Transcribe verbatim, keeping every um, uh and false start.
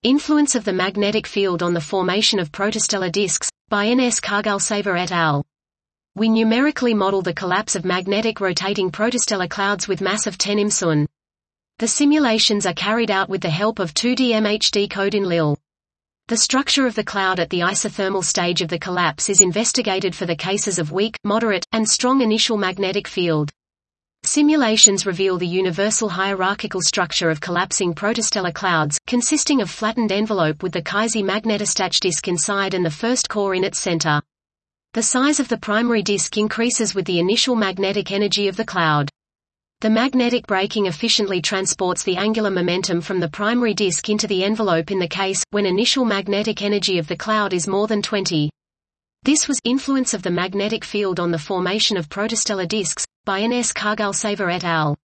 Influence of the magnetic field on the formation of protostellar disks, by N S Kargalseva et al. We numerically model the collapse of magnetic rotating protostellar clouds with mass of ten imsun. The simulations are carried out with the help of two D M H D code in L I L. The structure of the cloud at the isothermal stage of the collapse is investigated for the cases of weak, moderate, and strong initial magnetic field. Simulations reveal the universal hierarchical structure of collapsing protostellar clouds, consisting of flattened envelope with the quasi-magnetostat disk inside and the first core in its center. The size of the primary disk increases with the initial magnetic energy of the cloud. The magnetic braking efficiently transports the angular momentum from the primary disk into the envelope in the case when initial magnetic energy of the cloud is more than twenty. This was influence of the magnetic field on the formation of protostellar disks, by N S Kargalseva et al.